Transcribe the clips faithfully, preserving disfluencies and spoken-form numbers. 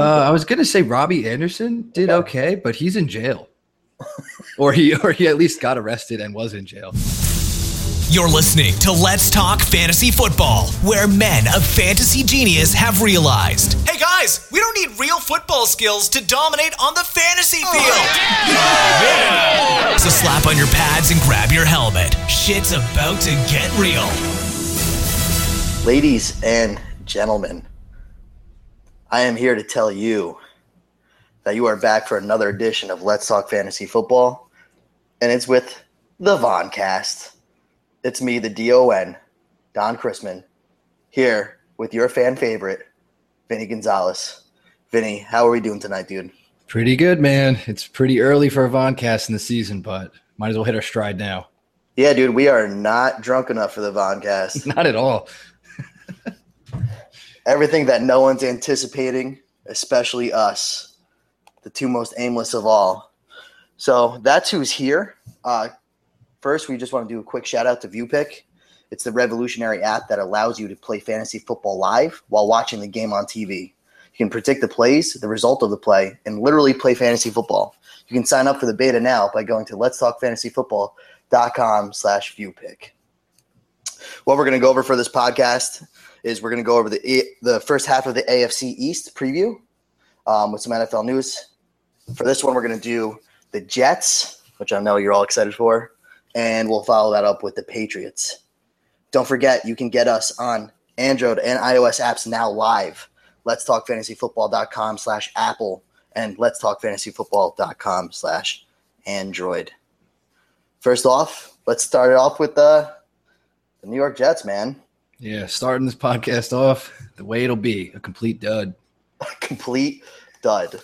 Uh, I was gonna say Robbie Anderson did okay, but he's in jail, or he or he at least got arrested and was in jail. You're listening to Let's Talk Fantasy Football, where men of fantasy genius have realized, hey guys, we don't need real football skills to dominate on the fantasy field. Oh, yeah. So slap on your pads and grab your helmet. Shit's about to get real. Ladies and gentlemen, I am here to tell you that you are back for another edition of Let's Talk Fantasy Football, and it's with the Voncast. It's me, the D O N, Don Chrisman, here with your fan favorite, Vinny Gonzalez. Vinny, how are we doing tonight, dude? Pretty good, man. It's pretty early for a Voncast in the season, but might as well hit our stride now. Yeah, dude, we are not drunk enough for the Voncast. Not at all. Everything that no one's anticipating, especially us, the two most aimless of all. So that's who's here. Uh, first, we just want to do a quick shout-out to ViewPick. It's the revolutionary app that allows you to play fantasy football live while watching the game on T V. You can predict the plays, the result of the play, and literally play fantasy football. You can sign up for the beta now by going to letstalkfantasyfootball.com slash ViewPick. What we're going to go over for this podcast is we're going to go over the the first half of the A F C East preview um, with some N F L news. For this one, we're going to do the Jets, which I know you're all excited for, and we'll follow that up with the Patriots. Don't forget, you can get us on Android and iOS apps now live. letstalkfantasyfootball.com slash Apple and letstalkfantasyfootball.com slash Android. First off, let's start it off with the, the New York Jets, man. Yeah, starting this podcast off the way it'll be, a complete dud. A complete dud.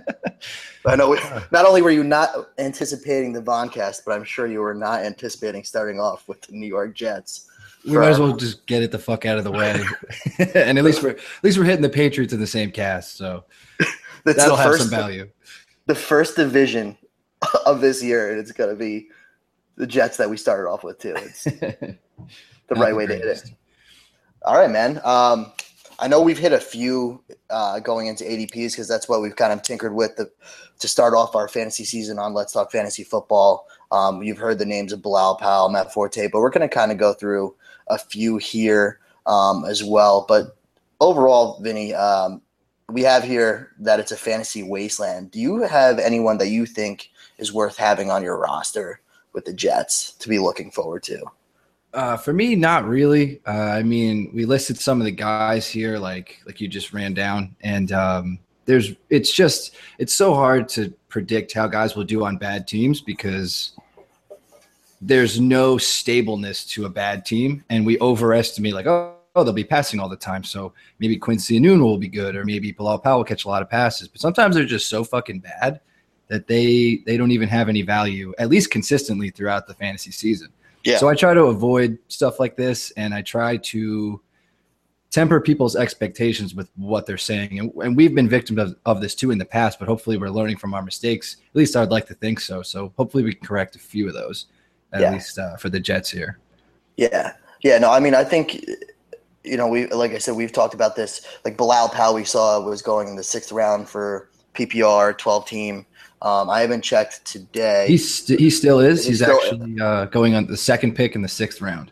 I know we, not only were you not anticipating the Voncast, but I'm sure you were not anticipating starting off with the New York Jets. We might as well just get it the fuck out of the way. And at least we're at least we're hitting the Patriots in the same cast, so that'll have some value. The first division of this year, and it's gonna be the Jets that we started off with too. It's the right way to hit it. All right, man. Um, I know we've hit a few uh, going into A D Ps because that's what we've kind of tinkered with the, to start off our fantasy season on Let's Talk Fantasy Football. Um, you've heard the names of Bilal Powell, Matt Forte, but we're going to kind of go through a few here um, as well. But overall, Vinny, um, we have here that it's a fantasy wasteland. Do you have anyone that you think is worth having on your roster with the Jets to be looking forward to? Uh, for me, not really. Uh, I mean, we listed some of the guys here, like like you just ran down, and um, there's it's just it's so hard to predict how guys will do on bad teams because there's no stableness to a bad team, and we overestimate like oh, oh they'll be passing all the time, so maybe Quincy Enunwa will be good, or maybe Bilal Powell will catch a lot of passes. But sometimes they're just so fucking bad that they they don't even have any value, at least consistently throughout the fantasy season. Yeah. So I try to avoid stuff like this, and I try to temper people's expectations with what they're saying. And, and we've been victims of, of this too in the past, but hopefully we're learning from our mistakes. At least I'd like to think so. So hopefully we can correct a few of those, at yeah. least uh, for the Jets here. Yeah. Yeah, no, I mean, I think, you know, we like I said, we've talked about this. Like Bilal Powell we saw was going in the sixth round for P P R, twelve team. Um, I haven't checked today. He's st- he still is. He's, He's still, actually uh, going on the second pick in the sixth round.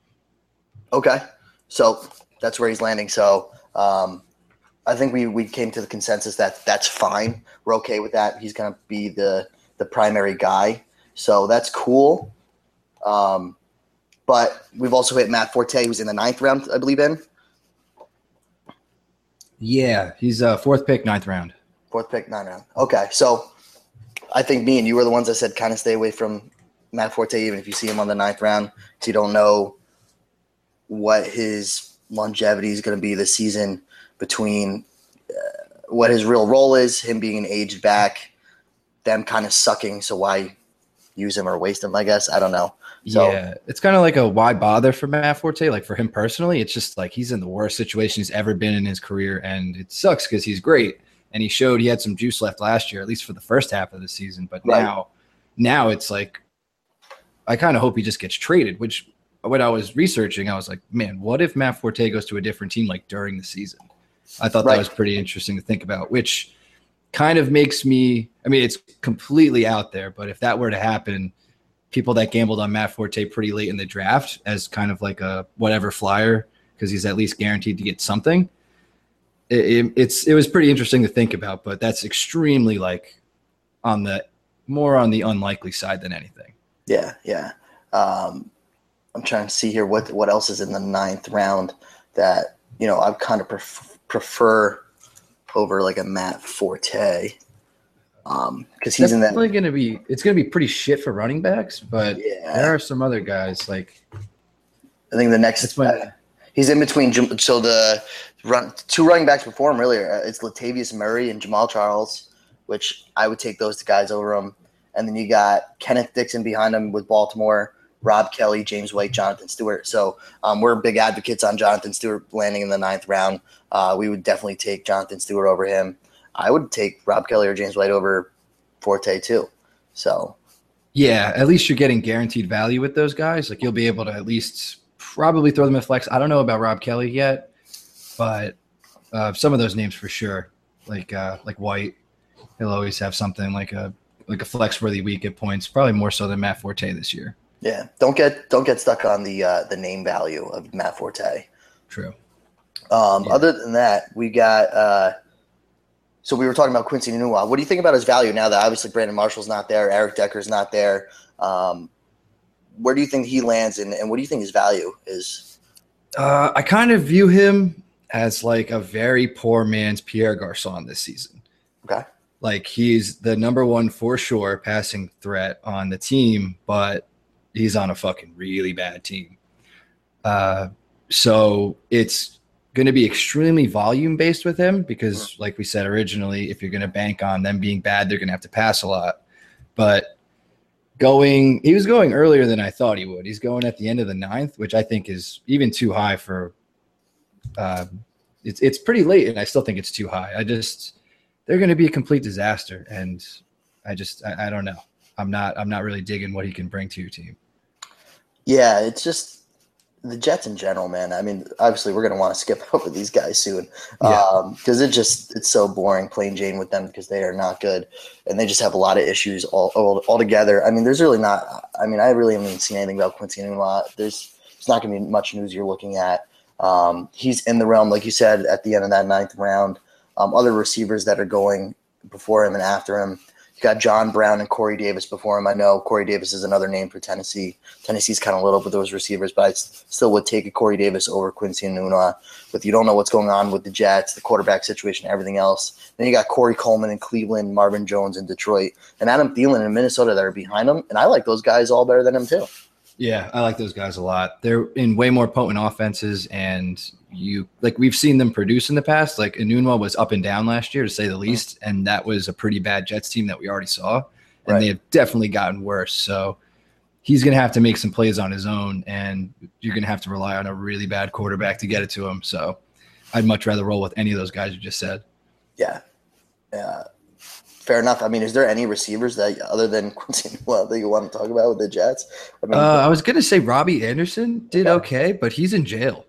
Okay, so that's where he's landing. So um, I think we, we came to the consensus that that's fine. We're okay with that. He's going to be the the primary guy. So that's cool. Um, but we've also hit Matt Forte, who's in the ninth round, I believe in. Yeah, he's a uh, fourth pick, ninth round. Fourth pick, ninth round. Okay, so I think me and you were the ones that said kind of stay away from Matt Forte, even if you see him on the ninth round, because you don't know what his longevity is going to be this season between uh, what his real role is, him being an aged back, them kind of sucking, so why use him or waste him, I guess. I don't know. So, yeah, it's kind of like a why bother for Matt Forte. Like for him personally, it's just like he's in the worst situation he's ever been in his career, and it sucks because he's great. And he showed he had some juice left last year, at least for the first half of the season. But right. now, now it's like I kind of hope he just gets traded. Which, when I was researching, I was like, man, what if Matt Forte goes to a different team like during the season? I thought Right. that was pretty interesting to think about, which kind of makes me – I mean, it's completely out there, but if that were to happen, people that gambled on Matt Forte pretty late in the draft as kind of like a whatever flyer because he's at least guaranteed to get something, it, it, it's it was pretty interesting to think about, but that's extremely like on the – more on the unlikely side than anything. Yeah, yeah. Um, I'm trying to see here what what else is in the ninth round that, you know, I kind of pref- prefer over like a Matt Forte. Um, because he's That's in that. definitely going to be – it's going to be pretty shit for running backs, but Yeah. there are some other guys like – I think the next That's when- uh, he's in between. Jam- So the run two running backs before him really are, it's Latavius Murray and Jamal Charles, which I would take those guys over him. And then you got Kenneth Dixon behind him with Baltimore, Rob Kelly, James White, Jonathan Stewart. So um, we're big advocates on Jonathan Stewart landing in the ninth round. Uh, we would definitely take Jonathan Stewart over him. I would take Rob Kelly or James White over Forte too. So yeah, at least you're getting guaranteed value with those guys. Like you'll be able to at least probably throw them in flex. I don't know about Rob Kelly yet, but uh, some of those names for sure, like uh, like White, he'll always have something like a like a flex-worthy week at points, probably more so than Matt Forte this year. yeah, don't get don't get stuck on the uh, the name value of Matt Forte. True. Um, Yeah. Other than that, we got uh, – so we were talking about Quincy Enunwa. What do you think about his value now that obviously Brandon Marshall's not there, Eric Decker's not there? Um, where do you think he lands, and, and what do you think his value is? Uh, I kind of view him as like a very poor man's Pierre Garçon this season. Okay. Like he's the number one for sure passing threat on the team, but he's on a fucking really bad team. Uh, so it's going to be extremely volume based with him because, like we said originally, if you're going to bank on them being bad, they're going to have to pass a lot. But going, he was going earlier than I thought he would. He's going at the end of the ninth, which I think is even too high for. Uh, it's it's pretty late, and I still think it's too high. I just. They're going to be a complete disaster, and I just I, I don't know. I'm not I'm not really digging what he can bring to your team. Yeah, it's just the Jets in general, man. I mean, obviously we're going to want to skip over these guys soon Yeah. because it just it's so boring plain Jane with them because they are not good and they just have a lot of issues all, all altogether. I mean, there's really not. I mean, I really haven't seen anything about Quincy Enunwa. There's it's not going to be much news you're looking at. Um, he's in the realm, like you said, at the end of that ninth round. Um, other receivers that are going before him and after him. You got John Brown and Corey Davis before him. I know Corey Davis is another name for Tennessee. Tennessee's kind of little with those receivers, but I s- still would take a Corey Davis over Quincy Enunwa. But you don't know what's going on with the Jets, the quarterback situation, everything else. Then you got Corey Coleman in Cleveland, Marvin Jones in Detroit, and Adam Thielen in Minnesota that are behind him. And I like those guys all better than him too. Yeah, I like those guys a lot. They're in way more potent offenses, and you like we've seen them produce in the past. Like Enunwa was up and down last year, to say the least, and that was a pretty bad Jets team that we already saw, and Right. they have definitely gotten worse. So he's going to have to make some plays on his own, and you're going to have to rely on a really bad quarterback to get it to him. So I'd much rather roll with any of those guys you just said. Yeah. Yeah. Fair enough. I mean, is there any receivers that other than Quincy Enunwa that you want to talk about with the Jets? I mean, Uh, I was going to say Robbie Anderson did okay, but he's in jail.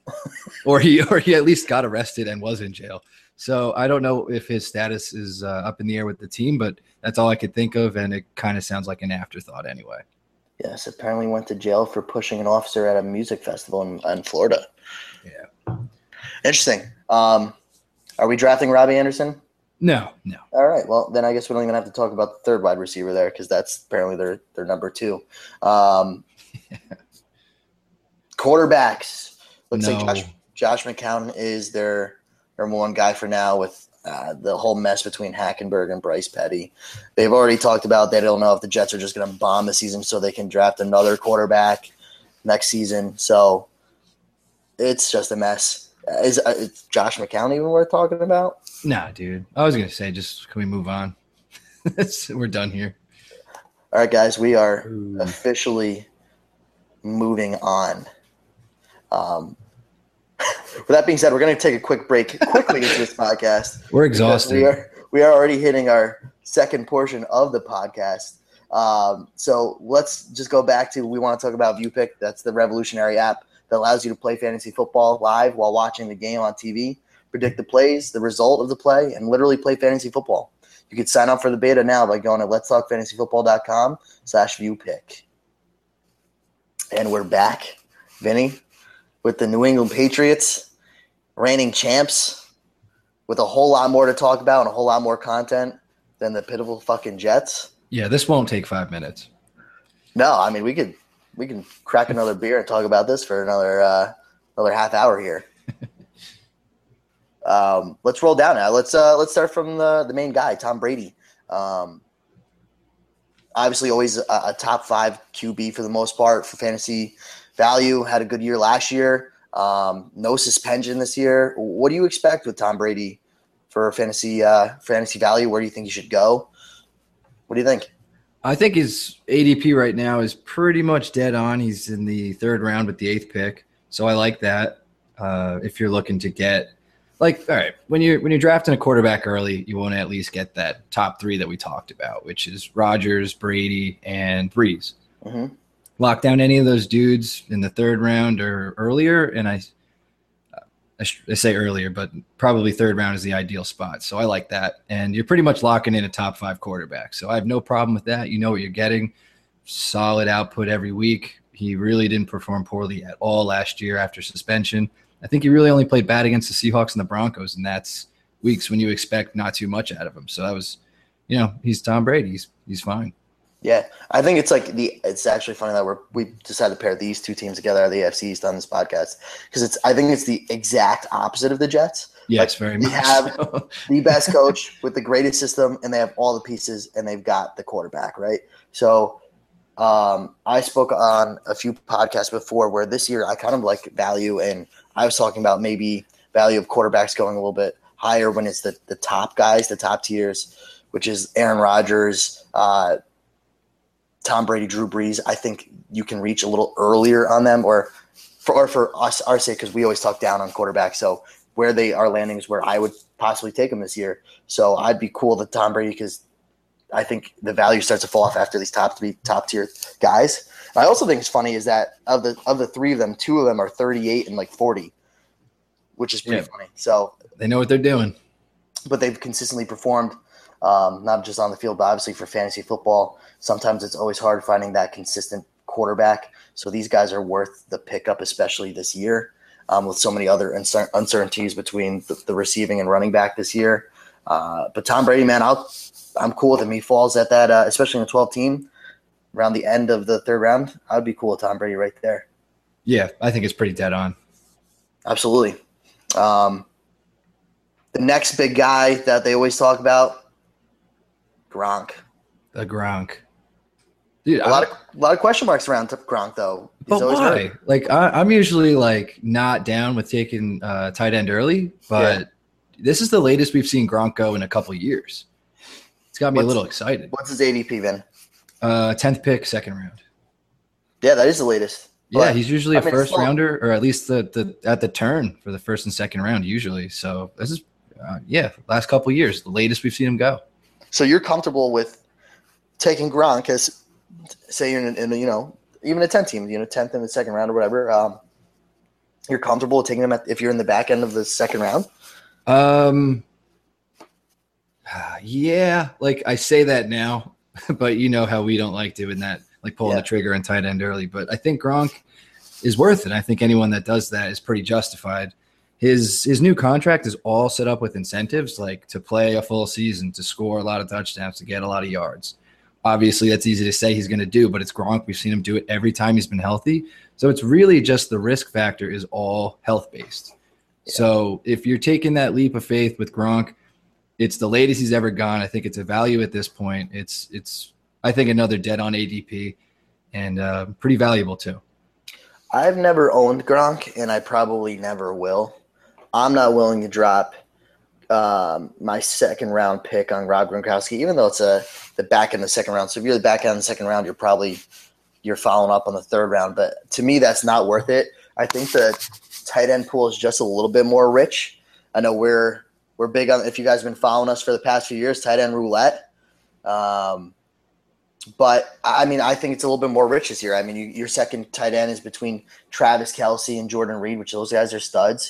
or he or he at least got arrested and was in jail. So I don't know if his status is uh, up in the air with the team, but that's all I could think of, and it kind of sounds like an afterthought anyway. yes, apparently went to jail for pushing an officer at a music festival in, in Florida. Yeah. Interesting. Um, are we drafting Robbie Anderson? No, no. All right. Well, then I guess we don't even have to talk about the third wide receiver there because that's apparently their their number two. Um, quarterbacks. Looks No. like Josh, Josh McCown is their number one guy for now with uh, the whole mess between Hackenberg and Bryce Petty. They've already talked about they don't know if the Jets are just going to bomb the season so they can draft another quarterback next season. So it's just a mess. Is, uh, is Josh McCown even worth talking about? Nah, dude. I was going to say, just can we move on? We're done here. All right, guys, we are Ooh. officially moving on. Um, with that being said, we're going to take a quick break quickly into this podcast. We're because exhausted. We are we are already hitting our second portion of the podcast. Um, so let's just go back to we want to talk about ViewPick. That's the revolutionary app that allows you to play fantasy football live while watching the game on T V predict the plays, the result of the play, and literally play fantasy football. You can sign up for the beta now by going to letstalkfantasyfootball.com slash view pick. And we're back, Vinny, with the New England Patriots, reigning champs, with a whole lot more to talk about and a whole lot more content than the pitiful fucking Jets. Yeah, this won't take five minutes. No, I mean, we could we can crack another beer and talk about this for another uh, another half hour here. um, let's roll down now. Let's uh, let's start from the, the main guy, Tom Brady. Um, obviously, always a, a top five Q B for the most part for fantasy value. Had a good year last year. Um, no suspension this year. What do you expect with Tom Brady for fantasy uh, fantasy value? Where do you think he should go? What do you think? I think his A D P right now is pretty much dead on. He's in the third round with the eighth pick, so I like that. Uh, if you're looking to get, like, all right, when you're when you're drafting a quarterback early, you want to at least get that top three that we talked about, which is Rodgers, Brady, and Breeze. Mm-hmm. Lock down any of those dudes in the third round or earlier, and I, I, sh- I say earlier, but probably third round is the ideal spot. So I like that, and you're pretty much locking in a top five quarterback. So I have no problem with that. You know what you're getting. Solid output every week. He really didn't perform poorly at all last year after suspension. I think he really only played bad against the Seahawks and the Broncos, and that's weeks when you expect not too much out of him. So that was, you know, he's Tom Brady. He's he's fine. Yeah, I think it's like the. It's actually funny that we're we decided to pair these two teams together, the A F C East, on this podcast because it's. I think it's the exact opposite of the Jets. Yes, like, very they much. They have the best coach with the greatest system, and they have all the pieces, and they've got the quarterback, right? So, um, I spoke on a few podcasts before where this year I kind of like value, and I was talking about maybe value of quarterbacks going a little bit higher when it's the the top guys, the top tiers, which is Aaron Rodgers, uh, Tom Brady, Drew Brees. I think you can reach a little earlier on them, or for or for us, our sake, because we always talk down on quarterbacks. So where they are landing is where I would possibly take them this year. So I'd be cool with Tom Brady because I think the value starts to fall off after these top three top tier guys. I also think it's funny is that of the of the three of them, two of them are thirty-eight and like forty, which is pretty yeah. funny. So they know what they're doing, but they've consistently performed. Um, not just on the field, but obviously for fantasy football. Sometimes it's always hard finding that consistent quarterback. So these guys are worth the pickup, especially this year, um, with so many other uncer- uncertainties between the, the receiving and running back this year. Uh, but Tom Brady, man, I'll, I'm cool with him. He falls at that, uh, especially in the twelve team, around the end of the third round. I would be cool with Tom Brady right there. Yeah, I think it's pretty dead on. Absolutely. Um, the next big guy that they always talk about, Gronk. The Gronk. Dude, a lot I, of a lot of question marks around Gronk though. He's but why? Hurt. Like I, I'm usually like not down with taking uh, tight end early, but yeah. this is the latest we've seen Gronk go in a couple of years. It's got me what's, a little excited. What's his A D P then? Uh, tenth pick, second round. Yeah, that is the latest. Yeah, but, he's usually a I mean, first rounder, or at least the, the at the turn for the first and second round usually. So this is, uh, yeah, last couple of years, the latest we've seen him go. So you're comfortable with taking Gronk as, say, you're in, in you know, even a ten team, you know, tenth in the second round or whatever. Um, you're comfortable with taking him at, if you're in the back end of the second round? Um, yeah, like I say that now, but you know how we don't like doing that, like pulling yeah. the trigger on tight end early. But I think Gronk is worth it. I think anyone that does that is pretty justified. His his new contract is all set up with incentives, like to play a full season, to score a lot of touchdowns, to get a lot of yards. Obviously, that's easy to say he's going to do, but it's Gronk. We've seen him do it every time he's been healthy. So it's really just the risk factor is all health-based. Yeah. So if you're taking that leap of faith with Gronk, it's the latest he's ever gone. I think it's a value at this point. It's, it's I think, another dead-on A D P and uh, pretty valuable too. I've never owned Gronk, and I probably never will. I'm not willing to drop um, my second round pick on Rob Gronkowski, even though it's a the back end of the second round. So if you're the back end of the second round, you're probably you're following up on the third round. But to me, that's not worth it. I think the tight end pool is just a little bit more rich. I know we're we're big on. If you guys have been following us for the past few years, tight end roulette. Um, but I mean, I think it's a little bit more rich this year. I mean, you, your second tight end is between Travis Kelce and Jordan Reed, which those guys are studs.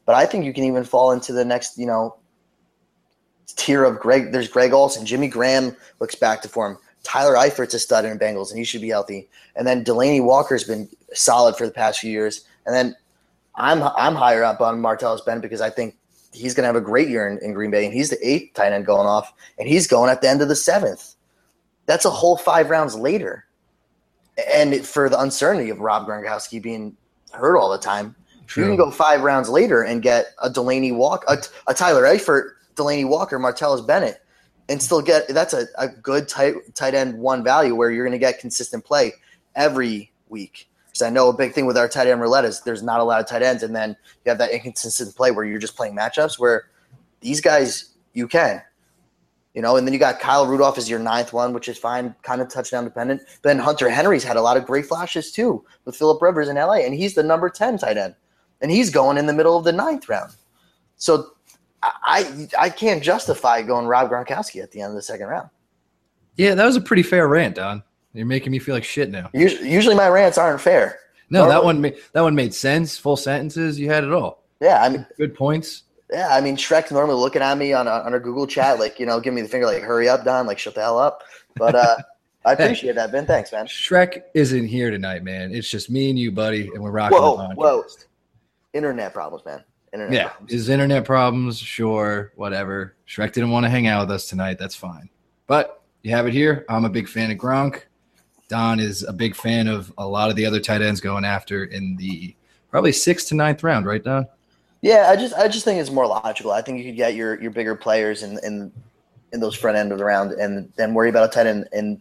But I think you can even fall into the next, you know, tier of Greg. There's Greg Olsen. Jimmy Graham looks back to form. Tyler Eifert's a stud in Bengals, and he should be healthy. And then Delaney Walker's been solid for the past few years. And then I'm I'm higher up on Martellus Bennett because I think he's going to have a great year in, in Green Bay, and he's the eighth tight end going off, and he's going at the end of the seventh. That's a whole five rounds later. And it, for the uncertainty of Rob Gronkowski being hurt all the time, True. You can go five rounds later and get a Delaney Walker, a, a Tyler Eifert, Delaney Walker, Martellus Bennett, and still get – that's a, a good tight, tight end one value where you're going to get consistent play every week. Because I know a big thing with our tight end roulette is there's not a lot of tight ends, and then you have that inconsistent play where you're just playing matchups where these guys you can. You know, and then you got Kyle Rudolph as your ninth one, which is fine, kind of touchdown dependent. But then Hunter Henry's had a lot of great flashes too with Phillip Rivers in L A, and he's the number ten tight end. And he's going in the middle of the ninth round. So I I can't justify going Rob Gronkowski at the end of the second round. Yeah, that was a pretty fair rant, Don. You're making me feel like shit now. Usually, usually my rants aren't fair. No, Normally, that one made that one made sense. Full sentences. You had it all. Yeah, I mean, good points. Yeah, I mean, Shrek's normally looking at me on a, on a Google chat, like, you know, give me the finger, like, hurry up, Don, like, shut the hell up. But uh, I appreciate that, Ben. Thanks, man. Shrek isn't here tonight, man. It's just me and you, buddy, and we're rocking whoa, the podcast. Whoa, Internet problems, man. Internet yeah, problems. his internet problems, sure, whatever. Shrek didn't want to hang out with us tonight. That's fine. But you have it here. I'm a big fan of Gronk. Don is a big fan of a lot of the other tight ends going after in the probably sixth to ninth round, right, Don? Yeah, I just I just think it's more logical. I think you could get your, your bigger players in, in in those front end of the round and then worry about a tight end in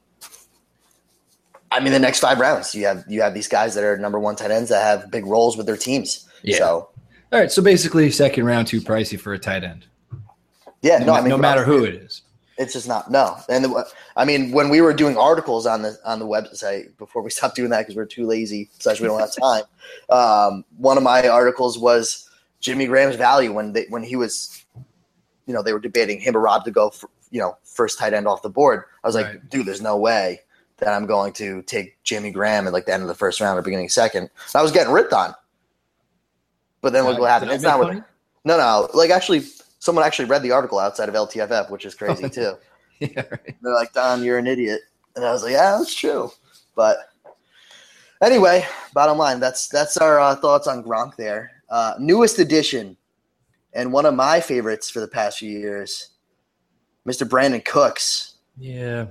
I mean the next five rounds. You have you have these guys that are number one tight ends that have big roles with their teams. Yeah. So all right, so basically second round too pricey for a tight end. Yeah, no, no, I mean no matter who it is. It's just not no. And the, I mean, when we were doing articles on the on the website before we stopped doing that because we we're too lazy, slash we don't have time. Um, one of my articles was Jimmy Graham's value when they when he was, you know, they were debating him or Rob to go, for, you know, first tight end off the board. I was like, right. dude, there's no way that I'm going to take Jimmy Graham at like the end of the first round or beginning second. And I was getting ripped on. But then look what happened. It's not what. No, no. Like actually. Someone actually read the article outside of L T F F, which is crazy too. Yeah, right. They're like, Don, you're an idiot. And I was like, yeah, that's true. But anyway, bottom line, that's that's our uh, thoughts on Gronk there. Uh, newest addition, and one of my favorites for the past few years, Mister Brandon Cooks. Yeah.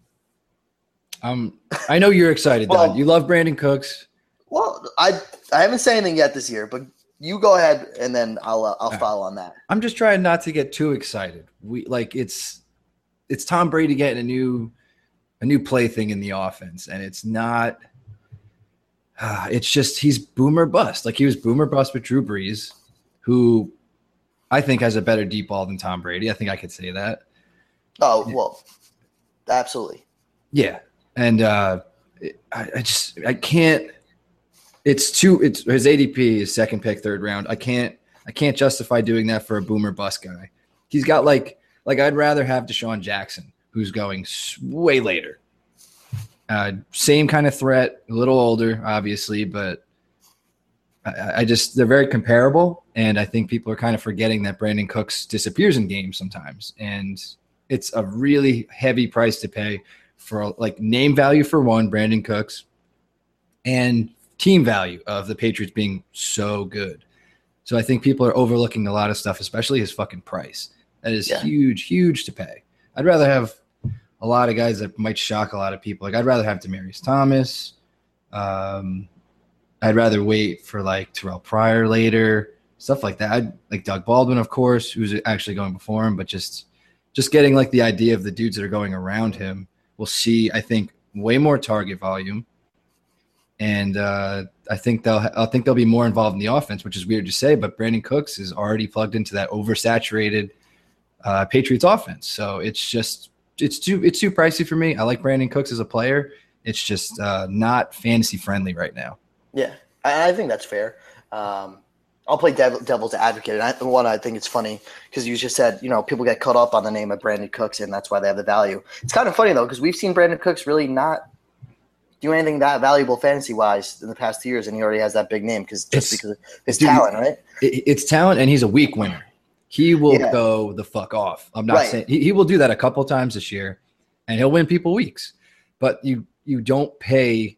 Um, I know you're excited, well, Don. You love Brandon Cooks. Well, I I haven't said anything yet this year, but you go ahead, and then I'll uh, I'll follow on that. I'm just trying not to get too excited. We like it's it's Tom Brady getting a new a new plaything in the offense, and it's not. Uh, it's just he's boomer bust. Like he was boomer bust with Drew Brees, who I think has a better deep ball than Tom Brady. I think I could say that. Oh well, absolutely. Yeah, and uh, I, I just I can't. It's too. It's his A D P is second pick, third round. I can't. I can't justify doing that for a boomer bust guy. He's got like like I'd rather have Deshaun Jackson, who's going way later. Uh, same kind of threat, a little older, obviously, but I, I just they're very comparable, and I think people are kind of forgetting that Brandon Cooks disappears in games sometimes, and it's a really heavy price to pay for like name value for one, Brandon Cooks, and team value of the Patriots being so good. So I think people are overlooking a lot of stuff, especially his fucking price. That is yeah. huge, huge to pay. I'd rather have a lot of guys that might shock a lot of people. Like I'd rather have Demaryius Thomas. Um, I'd rather wait for like Terrell Pryor later, stuff like that. I'd, like Doug Baldwin, of course, who's actually going before him, but just just getting like the idea of the dudes that are going around him. We'll see, I think, way more target volume. And uh, I think they'll I think they'll be more involved in the offense, which is weird to say, but Brandon Cooks is already plugged into that oversaturated uh, Patriots offense. So it's just it's too it's too pricey for me. I like Brandon Cooks as a player. It's just uh, not fantasy friendly right now. Yeah, I, I think that's fair. Um, I'll play dev- devil's advocate. And I, one, I think it's funny because you just said, you know, people get caught up on the name of Brandon Cooks, and that's why they have the value. It's kind of funny though because we've seen Brandon Cooks really not do anything that valuable fantasy wise in the past two years, and he already has that big name because just It's- because of his dude, talent, right? It, it's talent, and he's a week winner. He will Yeah. go the fuck off. I'm not Right. saying he, he will do that a couple times this year, and he'll win people weeks. But you you don't pay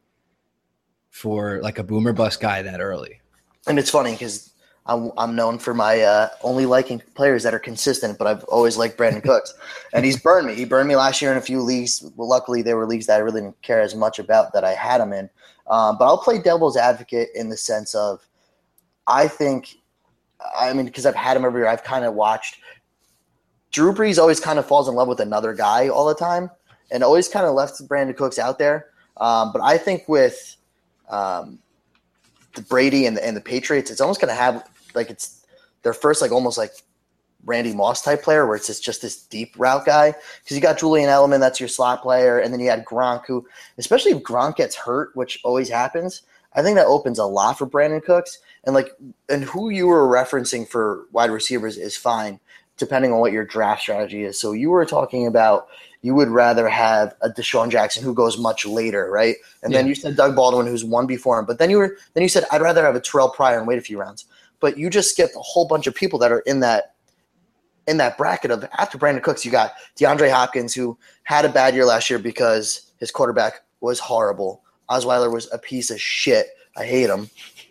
for like a boomer bust guy that early. And it's funny because I'm I'm known for my uh, only liking players that are consistent, but I've always liked Brandon Cooks, and he's burned me. He burned me last year in a few leagues. Well, luckily there were leagues that I really didn't care as much about that I had him in. Um, but I'll play devil's advocate in the sense of, I think, I mean, because I've had him every year, I've kind of watched. Drew Brees always kind of falls in love with another guy all the time, and always kind of left Brandon Cooks out there. Um, but I think with um, the Brady and the, and the Patriots, it's almost going to have like it's their first like almost like Randy Moss type player where it's just, just this deep route guy because you got Julian Edelman, that's your slot player, and then you had Gronk, who especially if Gronk gets hurt, which always happens, I think that opens a lot for Brandon Cooks. And like and who you were referencing for wide receivers is fine depending on what your draft strategy is. So you were talking about you would rather have a Deshaun Jackson who goes much later, right? And Yeah. then you said Doug Baldwin who's one before him. But then you were then you said I'd rather have a Terrell Pryor and wait a few rounds. But you just skipped a whole bunch of people that are in that in that bracket of after Brandon Cooks. You got DeAndre Hopkins, who had a bad year last year because his quarterback was horrible. Osweiler was a piece of shit. I hate him.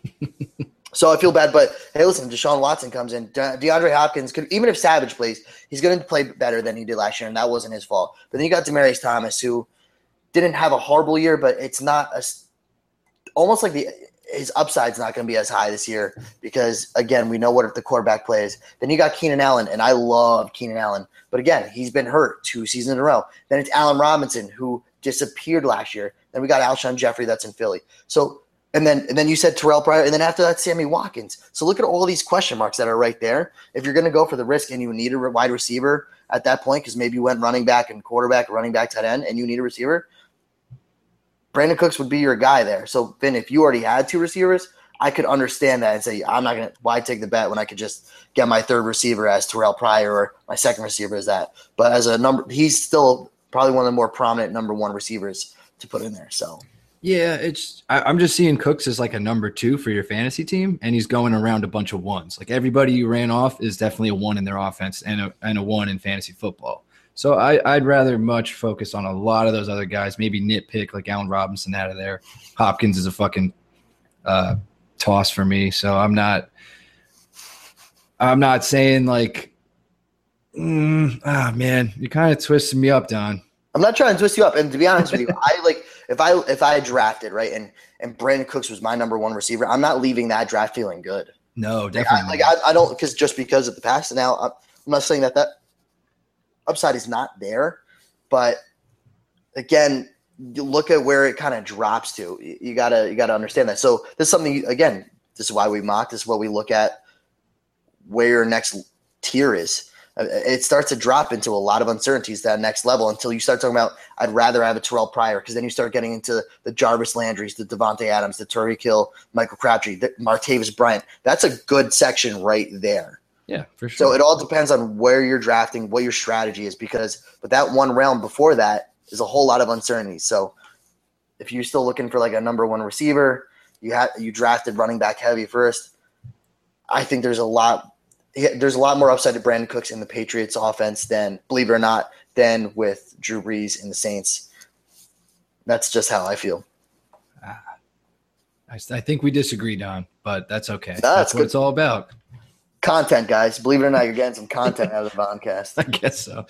So I feel bad, but hey, listen, Deshaun Watson comes in. De- DeAndre Hopkins, could, even if Savage plays, he's going to play better than he did last year, and that wasn't his fault. But then you got Demaryius Thomas, who didn't have a horrible year, but it's not a, almost like the his upside's not going to be as high this year because, again, we know what the quarterback plays. Then you got Keenan Allen, and I love Keenan Allen. But, again, he's been hurt two seasons in a row. Then it's Allen Robinson, who disappeared last year. Then we got Alshon Jeffrey that's in Philly. So and then and then you said Terrell Pryor, and then after that, Sammy Watkins. So look at all these question marks that are right there. If you're going to go for the risk and you need a wide receiver at that point because maybe you went running back and quarterback, running back, tight end, and you need a receiver, Brandon Cooks would be your guy there. So, Finn, if you already had two receivers, I could understand that and say, I'm not going to – why take the bet when I could just get my third receiver as Terrell Pryor or my second receiver as that. But as a number – he's still probably one of the more prominent number one receivers to put in there. So, Yeah, it's I, I'm just seeing Cooks as like a number two for your fantasy team, and he's going around a bunch of ones. Like everybody you ran off is definitely a one in their offense and a, and a one in fantasy football. So I, I'd rather much focus on a lot of those other guys, maybe nitpick like Allen Robinson out of there. Hopkins is a fucking uh, toss for me. So I'm not I'm not saying like, mm, ah, man, you're kind of twisting me up, Don. I'm not trying to twist you up. And to be honest with you, I like if I if I drafted, right, and, and Brandon Cooks was my number one receiver, I'm not leaving that draft feeling good. No, Like, definitely I, like not. I, I don't because just because of the past. And now I'm, I'm not saying that that upside is not there, but again, you look at where it kind of drops to. You, you gotta you gotta understand that. So this is something again. This is why we mock. This is what we look at. Where your next tier is. It starts to drop into a lot of uncertainties that next level until you start talking about I'd rather have a Terrell Pryor because then you start getting into the Jarvis Landrys, the Devontae Adams, the Tyreek Hill, Michael Crabtree, the Martavis Bryant. That's a good section right there. Yeah, for sure. So it all depends on where you're drafting, what your strategy is, because but that one realm before that is a whole lot of uncertainty. So if you're still looking for like a number one receiver, you had you drafted running back heavy first. I think there's a lot. There's a lot more upside to Brandon Cooks in the Patriots offense than, believe it or not, than with Drew Brees in the Saints. That's just how I feel. I, I think we disagree, Don, but that's okay. No, that's that's what good. it's all about. Content, guys. Believe it or not, you're getting some content out of the podcast. I guess so.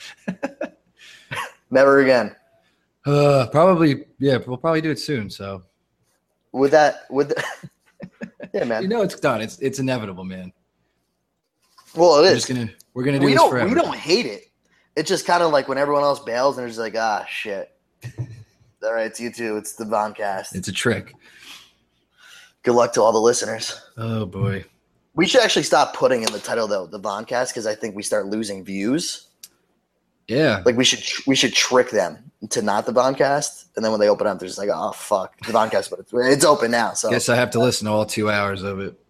Never again. Uh, probably, yeah, we'll probably do it soon. So, With that, with the, yeah, man. you know, it's done. It's it's inevitable, man. Well, it We're is. just gonna we're gonna do we this don't forever. we don't hate it. It's just kind of like when everyone else bails and they're just like, ah, shit. All right, it's you too. It's the Voncast. It's a trick. Good luck to all the listeners. Oh boy. We should actually stop putting in the title though the Voncast because I think we start losing views. Yeah. Like we should tr- we should trick them to not the Voncast, and then when they open up, they're just like, oh fuck, the Voncast, but it's, it's open now. So Guess I have to listen to all two hours of it.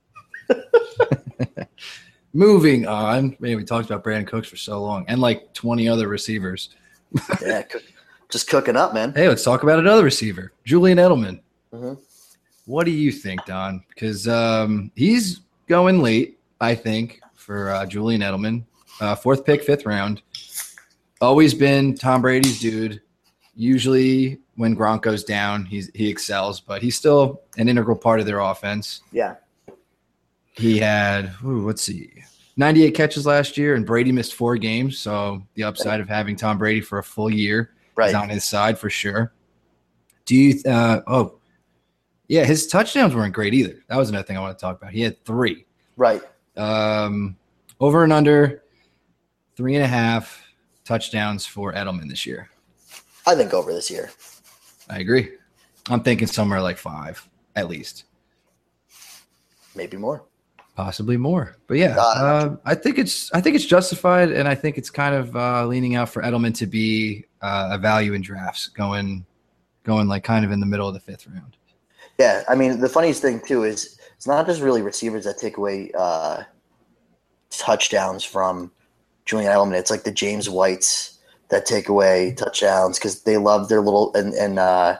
Moving on. Man, we talked about Brandon Cooks for so long and like twenty other receivers. yeah, Cook, Just cooking up, man. Hey, let's talk about another receiver, Julian Edelman. Mm-hmm. What do you think, Don? Because um, he's going late, I think, for uh, Julian Edelman. Uh, fourth pick, fifth round. Always been Tom Brady's dude. Usually when Gronk goes down, he's, he excels, but he's still an integral part of their offense. Yeah. He had, ooh, let's see, ninety-eight catches last year, and Brady missed four games. So the upside of having Tom Brady for a full year right. is on his side for sure. Do you uh, – oh, yeah, his touchdowns weren't great either. That was another thing I want to talk about. He had three. Right. Um, over and under three and a half touchdowns for Edelman this year. I think over this year. I agree. I'm thinking somewhere like five at least. Maybe more. Possibly more. But yeah, uh, uh, I think it's I think it's justified, and I think it's kind of uh, leaning out for Edelman to be uh, a value in drafts going going like kind of in the middle of the fifth round. Yeah, I mean, the funniest thing, too, is it's not just really receivers that take away uh, touchdowns from Julian Edelman. It's like the James Whites that take away touchdowns because they love their little – and and uh,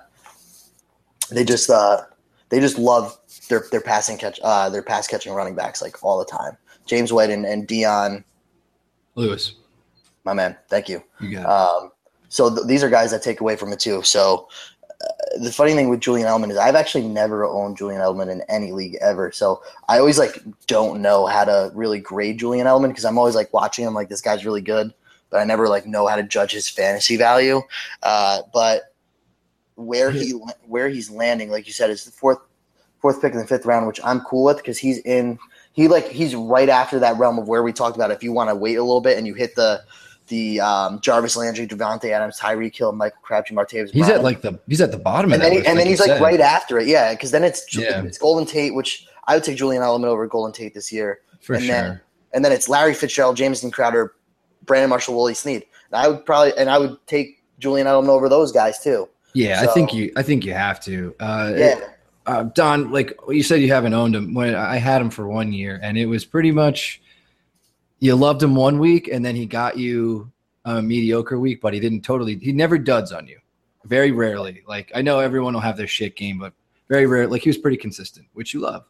they just uh, they just love their their passing catch uh, their pass catching running backs like all the time. James White and, and Dion Lewis. My man, thank you. You got it. Um, so th- these are guys that take away from it, too. So – Uh, the funny thing with Julian Edelman is I've actually never owned Julian Edelman in any league ever. So I always like don't know how to really grade Julian Edelman because I'm always like watching him like this guy's really good, but I never like know how to judge his fantasy value. Uh, but where he where he's landing, like you said, is the fourth fourth pick in the fifth round, which I'm cool with because he's in he like he's right after that realm of where we talked about if you want to wait a little bit and you hit the the um, Jarvis Landry, Devontae Adams, Tyreek Hill, Michael Crabtree, Martavis He's Brown. at like the he's at the bottom and of that then he, list, and like then he's you like said. right after it, yeah, because then it's Yeah. it's Golden Tate, which I would take Julian Edelman over Golden Tate this year, for and sure. Then, and then it's Larry Fitzgerald, Jameson Crowder, Brandon Marshall, Willie Snead. And I would probably and I would take Julian Edelman over those guys too. Yeah, So- I think you I think you have to. Uh, Yeah, uh, Don, like you said, you haven't owned him. When I had him for one year, and it was pretty much you loved him one week, and then he got you a mediocre week, but he didn't totally. He never duds on you. Very rarely. Like I know everyone will have their shit game, but very rare. Like he was pretty consistent, which you love.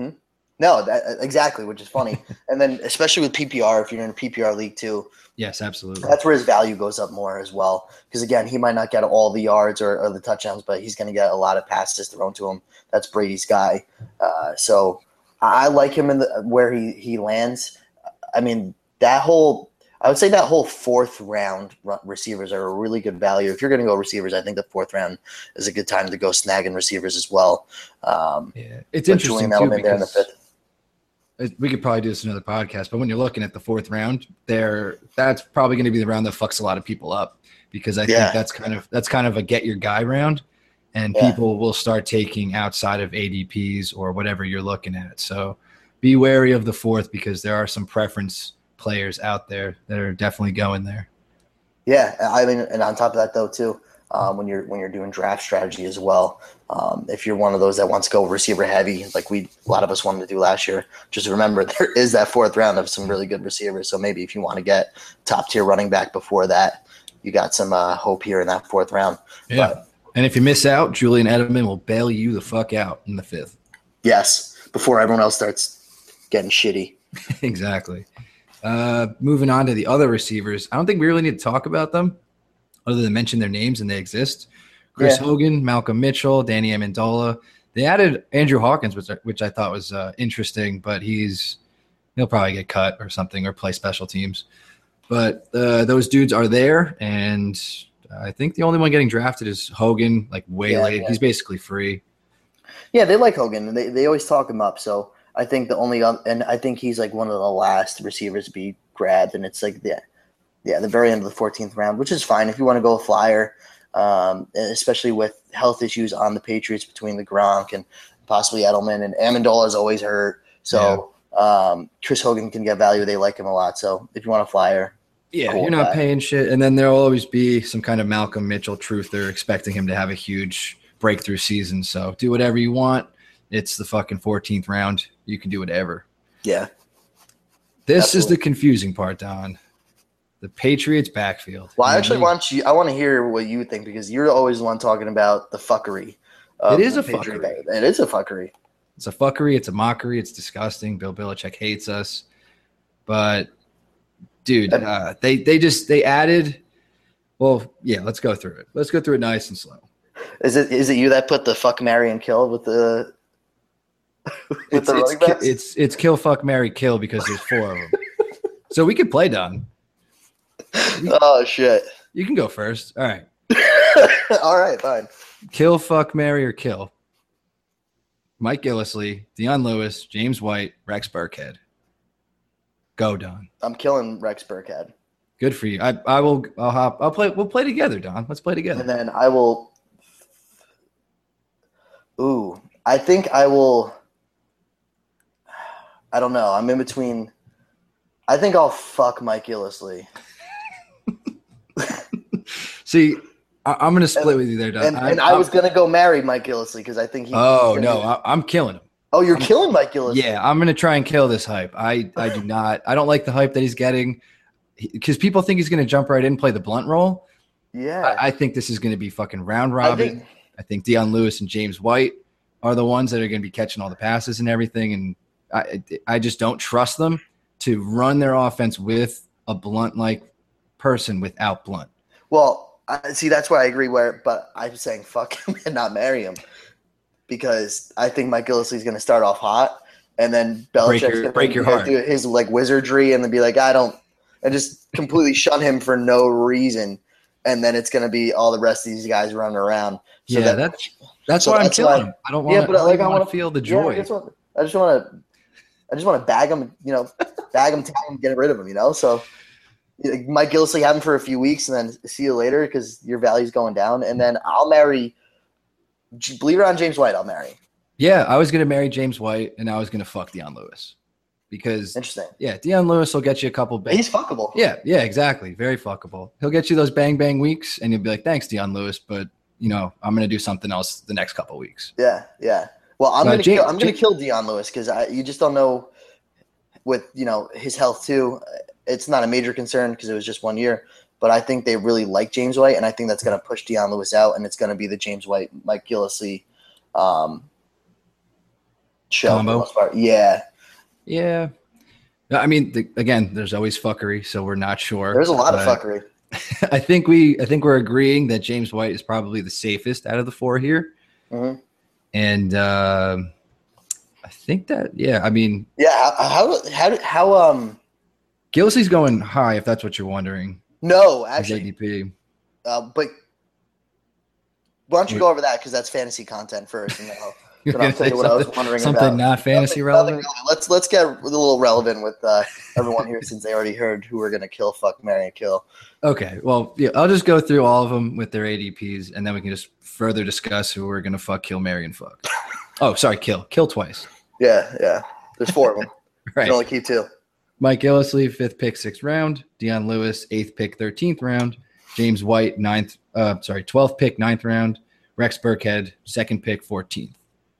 no, that, exactly, which is funny. And then especially with P P R, if you're in a P P R league too, Yes, absolutely. that's where his value goes up more as well. Because again, he might not get all the yards or, or the touchdowns, but he's going to get a lot of passes thrown to him. That's Brady's guy. Uh, so I I like him in the where he he lands. I mean, that whole I would say that whole fourth round receivers are a really good value. If you're going to go receivers, I think the fourth round is a good time to go snagging receivers as well. Um, Yeah, it's but interesting Julian too Edelman there in the because fifth. it- we could probably do this in another podcast. But when you're looking at the fourth round, there that's probably going to be the round that fucks a lot of people up because I Yeah. think that's kind of that's kind of a get your guy round, and Yeah. people will start taking outside of A D Ps or whatever you're looking at. So be wary of the fourth because there are some preference players out there that are definitely going there. Yeah, I mean, and on top of that, though, too, um, when you're when you're doing draft strategy as well, um, if you're one of those that wants to go receiver heavy, like we a lot of us wanted to do last year, just remember there is that fourth round of some really good receivers. So maybe if you want to get top tier running back before that, you got some uh, hope here in that fourth round. Yeah, But, and if you miss out, Julian Edelman will bail you the fuck out in the fifth. yes, before everyone else starts getting shitty. Exactly. Uh, moving on to the other receivers, I don't think we really need to talk about them other than mention their names and they exist. Chris Yeah. Hogan, Malcolm Mitchell, Danny Amendola. They added Andrew Hawkins, which, which I thought was uh, interesting, but he's he'll probably get cut or something or play special teams. But uh, those dudes are there, and I think the only one getting drafted is Hogan, like way Yeah, late. yeah. He's basically free. Yeah, they like Hogan, and they, they always talk him up. So I think the only – and I think he's like one of the last receivers to be grabbed, and it's like the, yeah, the very end of the fourteenth round, which is fine if you want to go a flyer, um, especially with health issues on the Patriots between the Gronk and possibly Edelman. And Amendola is always hurt. So um, Chris Hogan can get value. They like him a lot. So if you want a flyer – Yeah, Cool you're not guy. paying shit. And then there'll always be some kind of Malcolm Mitchell truth. They're expecting him to have a huge breakthrough season. So do whatever you want. It's the fucking fourteenth round. You can do whatever. yeah. This Absolutely. is the confusing part, Don. the Patriots backfield. Well, I actually want you. I want to hear what you think because you're always the one talking about the fuckery. It is a Patriot fuckery. It is a fuckery. It's a fuckery. It's a mockery. It's disgusting. Bill Belichick hates us. But, dude, uh, they they just they added. Well, yeah. Let's go through it. Let's go through it nice and slow. Is it is it you that put the fuck, marry, and kill with the with it's, the it's, running backs? it's it's kill, fuck, marry, kill because there's four of them. So we could play Don. Oh shit! You can go first. All right. All right, fine. Kill, fuck, marry, or kill. Mike Gillislee, Dion Lewis, James White, Rex Burkhead. Go, Don. I'm killing Rex Burkhead. Good for you. I I will. I'll hop. I'll play. We'll play together, Don. Let's play together. And then I will. Ooh, I think I will. I don't know. I'm in between. I think I'll fuck Mike Gillislee. See, I, I'm going to split and, with you there, Don. And, I, and I was going to go marry Mike Gillislee because I think he. Oh no, I, I'm killing him. Oh, you're I'm, killing Mike Gillislee. Yeah, I'm going to try and kill this hype. I I do not. I don't like the hype that he's getting because people think he's going to jump right in and play the blunt role. Yeah, I, I think this is going to be fucking round robin. I think, I think Dion Lewis and James White are the ones that are going to be catching all the passes and everything, and I I just don't trust them to run their offense with a blunt-like person without blunt. Well, I, see, that's where I agree. Where, but I'm saying fuck him and not marry him because I think Mike Gillislee is going to start off hot, and then Belichick's going to break your heart, do his like wizardry, and then be like, I don't, and just completely shun him for no reason, and then it's going to be all the rest of these guys running around. So yeah, that, that's that's so why I'm that's killing why, him. I don't want. Yeah, but like I want to feel the joy. Yeah, I just want to. I just want to bag him, you know, bag him, tag him, get rid of him, you know. So Mike Gillislee have him for a few weeks, and then see you later because your value's going down. And then I'll marry, believe it or not, James White. I'll marry. Yeah, I was gonna marry James White, and I was gonna fuck Dion Lewis because interesting. Yeah, Dion Lewis will get you a couple. Bang- He's fuckable. Yeah, yeah, exactly. Very fuckable. He'll get you those bang bang weeks, and you'll be like, "Thanks, Dion Lewis," but you know, I'm gonna do something else the next couple weeks. Yeah, yeah. Well, I'm no, gonna James, kill, I'm gonna James, kill Dion Lewis because I you just don't know with you know his health too. It's not a major concern because it was just one year, but I think they really like James White, and I think that's gonna push Dion Lewis out, and it's gonna be the James White Mike Gillislee um, show combo. For the most part. Yeah, yeah. I mean, the, again, there's always fuckery, so we're not sure. There's a lot of fuckery. I think we I think we're agreeing that James White is probably the safest out of the four here. Mm-hmm. And uh, I think that, yeah, I mean. Yeah, how, how, how, um. Gillislee's going high, if that's what you're wondering. No, actually. A D P. Uh, but why don't you go over that because that's fantasy content first. And then I'll, then I'll tell you what I was wondering something about. Something not fantasy nothing, relevant? nothing relevant. Let's, let's get a little relevant with uh, everyone here since they already heard who we're going to kill, fuck, marry, and kill. Okay, well, yeah, I'll just go through all of them with their A D Ps, and then we can just further discuss who we're going to fuck, kill, marry, and fuck. Oh, sorry, kill. Kill twice. Yeah, yeah. There's four of them. Right. You can only keep two. Mike Gillislee, fifth pick, sixth round. Dion Lewis, eighth pick, thirteenth round. James White, ninth, uh, sorry, twelfth pick, ninth round. Rex Burkhead, second pick, fourteenth.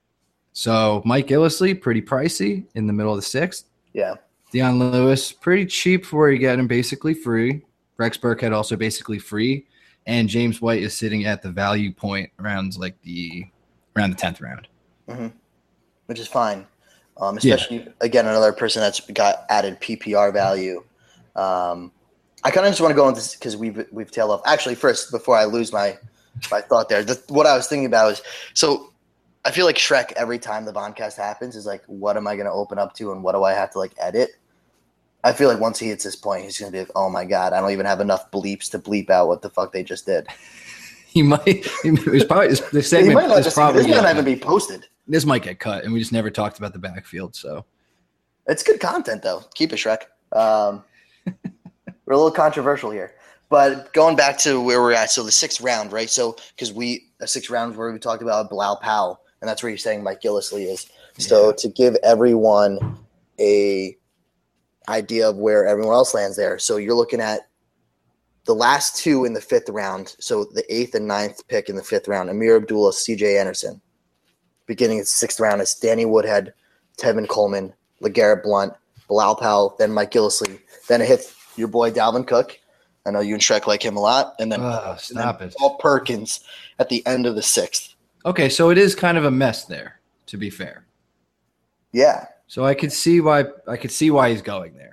So Mike Gillislee, pretty pricey in the middle of the sixth. Yeah. Dion Lewis, pretty cheap for where you get him, basically free. Rex Burkhead also basically free. And James White is sitting at the value point around like the around the tenth round. Mm-hmm. Which is fine. Um, especially, yeah. again, another person that's got added P P R value. Um, I kind of just want to go into this because we've, we've tailed off. Actually, first, before I lose my, my thought there, the, what I was thinking about is, so I feel like Shrek every time the Bondcast happens is like, what am I going to open up to and what do I have to like edit? I feel like once he hits this point, he's going to be like, oh my God, I don't even have enough bleeps to bleep out what the fuck they just did. He might, he was probably, this segment might not is just, probably, this might not even be posted. This might get cut and we just never talked about the backfield. So it's good content though. Keep it, Shrek. Um, we're a little controversial here, but going back to where we're at. So the sixth round, right? So, cause we, a sixth round where we talked about Bilal Powell, and that's where you're saying Mike Gillislee is. So yeah. To give everyone a idea of where everyone else lands there. So you're looking at the last two in the fifth round. So the eighth and ninth pick in the fifth round, Amir Abdullah, C J Anderson. Beginning of the sixth round is Danny Woodhead, Tevin Coleman, LeGarrette Blount, Bilal Powell, then Mike Gillislee. Then it hits your boy Dalvin Cook. I know you and Shrek like him a lot. And then, oh, stop and then it. Paul Perkins at the end of the sixth. Okay, so it is kind of a mess there, to be fair. Yeah. So I could see why I could see why he's going there.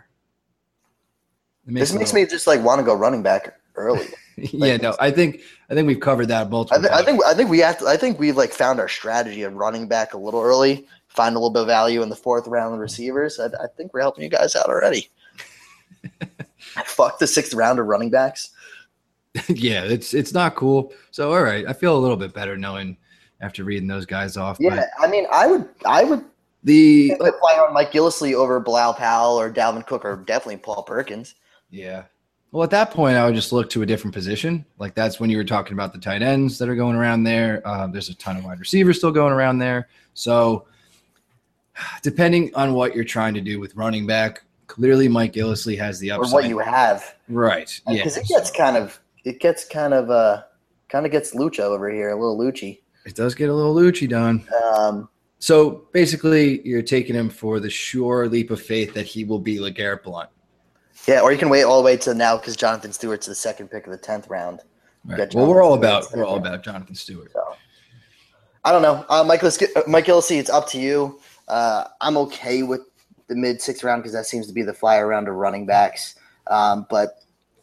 This makes little... me just like want to go running back early. yeah, like, no, I think I think we've covered that multiple I, th- times. I think I think we have to, I think we've like found our strategy of running back a little early, find a little bit of value in the fourth round of receivers. I, I think we're helping you guys out already. Fuck the sixth round of running backs. yeah, it's it's not cool. So all right, I feel a little bit better knowing after reading those guys off. Yeah, but I mean, I would I would the play on Mike Gillislee over Bilal Powell or Dalvin Cook or definitely Paul Perkins. Yeah. Well, at that point, I would just look to a different position. Like that's when you were talking about the tight ends that are going around there. Uh, there's a ton of wide receivers still going around there. So depending on what you're trying to do with running back, clearly Mike Gillislee has the upside. Or what you have. Right. Yeah. Because it gets kind of it gets kind of uh kind of gets Lucha over here, a little Lucci. It does get a little Lucci done. Um so basically you're taking him for the sure leap of faith that he will be LeGarrette Blount. Yeah, or you can wait all the way to now because Jonathan Stewart's the second pick of the tenth round. Right. Well, we're all about we're all about Jonathan Stewart. So, I don't know, uh, Mike. Let's get Mike Gillislee. It's up to you. Uh, I'm okay with the mid sixth round because that seems to be the flyer round of running backs. Um, but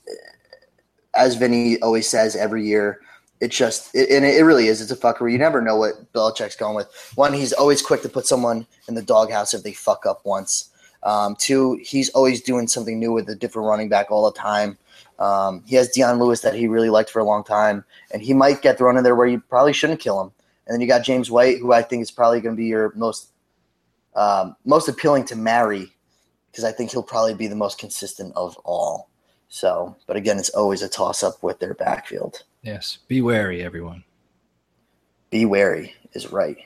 as Vinny always says every year, it's just it, and it really is. It's a fuckery. You never know what Belichick's going with. One, he's always quick to put someone in the doghouse if they fuck up once. Um, two, he's always doing something new with a different running back all the time. Um, he has Deion Lewis that he really liked for a long time, and he might get thrown in there where you probably shouldn't kill him. And then you got James White, who I think is probably going to be your most um, most appealing to marry because I think he'll probably be the most consistent of all. So, but again, it's always a toss-up with their backfield. Yes, be wary, everyone. Be wary is right.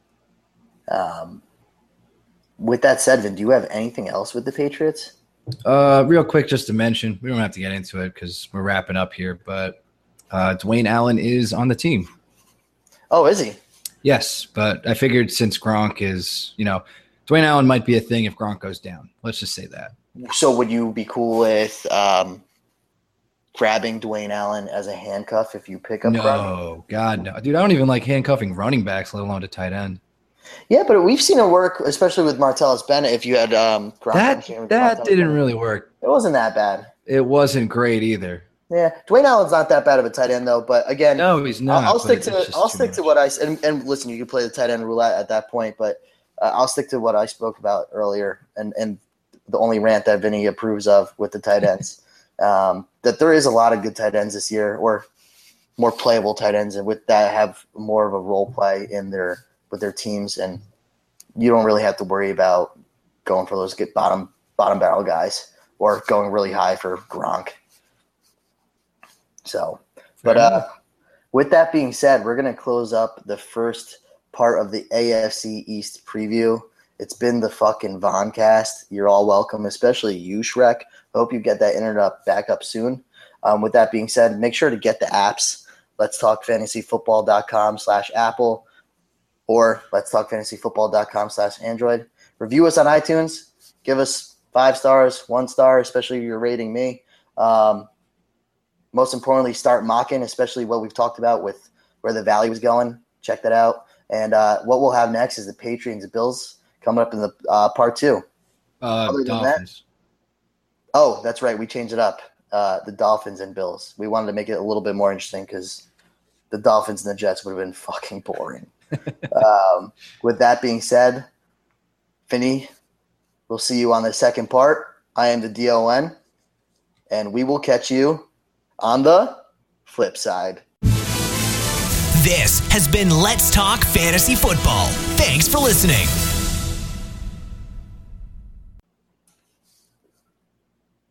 Um. With that said, Vin, do you have anything else with the Patriots? Uh, real quick, just to mention, we don't have to get into it because we're wrapping up here, but uh, Dwayne Allen is on the team. Oh, is he? Yes, but I figured since Gronk is, you know, Dwayne Allen might be a thing if Gronk goes down. Let's just say that. So would you be cool with um, grabbing Dwayne Allen as a handcuff if you pick up No, Gronk? God, no. Dude, I don't even like handcuffing running backs, let alone a tight end. Yeah, but we've seen it work, especially with Martellus Bennett. If you had um, Gronk that, that Martellus didn't Bennett. really work. It wasn't that bad. It wasn't great either. Yeah, Dwayne Allen's not that bad of a tight end though. But again, no, he's not. I'll, I'll stick to I'll stick much. to what I and, and listen. You can play the tight end roulette at that point, but uh, I'll stick to what I spoke about earlier, and and the only rant that Vinny approves of with the tight ends. um, that there is a lot of good tight ends this year, or more playable tight ends, and with that have more of a role play in their with their teams, and you don't really have to worry about going for those good bottom bottom barrel guys or going really high for Gronk. So, but uh, with that being said, we're going to close up the first part of the A F C East preview. It's been the fucking Voncast. You're all welcome, especially you, Shrek. I hope you get that internet back up soon. Um, with that being said, make sure to get the apps. Let's talk fantasy football dot com slash Apple or let's talk fantasy football dot com slash Android. Review us on iTunes. Give us five stars, one star, especially if you're rating me. Um, most importantly, start mocking, especially what we've talked about with where the value is going. Check that out. And uh, what we'll have next is the Patriots and Bills coming up in the uh, part two. Uh, Dolphins. That, oh, that's right. We changed it up. Uh, the Dolphins and Bills. We wanted to make it a little bit more interesting because the Dolphins and the Jets would have been fucking boring. um, with that being said, Finney, we'll see you on the second part. I am the D O N, and we will catch you on the flip side. This has been Let's Talk Fantasy Football. Thanks for listening.